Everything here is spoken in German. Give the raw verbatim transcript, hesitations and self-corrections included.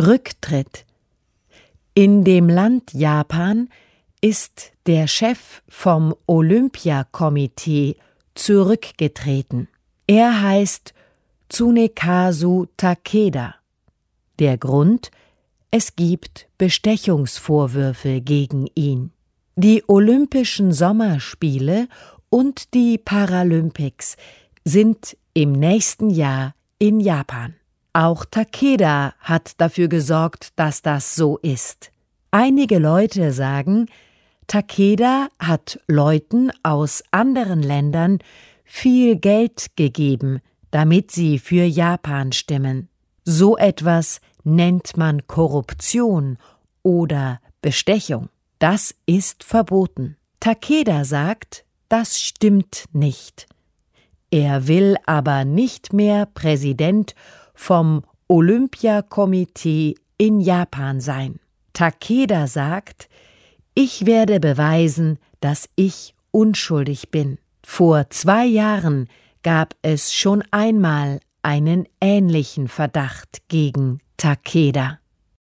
Rücktritt. In dem Land Japan ist der Chef vom Olympiakomitee zurückgetreten. Er heißt Tsunekazu Takeda. Der Grund: Es gibt Bestechungsvorwürfe gegen ihn. Die Olympischen Sommerspiele und die Paralympics sind im nächsten Jahr in Japan. Auch Takeda hat dafür gesorgt, dass das so ist. Einige Leute sagen, Takeda hat Leuten aus anderen Ländern viel Geld gegeben, damit sie für Japan stimmen. So etwas nennt man Korruption oder Bestechung. Das ist verboten. Takeda sagt, das stimmt nicht. Er will aber nicht mehr Präsident vom Olympiakomitee in Japan sein. Takeda sagt, ich werde beweisen, dass ich unschuldig bin. Vor zwei Jahren gab es schon einmal einen ähnlichen Verdacht gegen Takeda.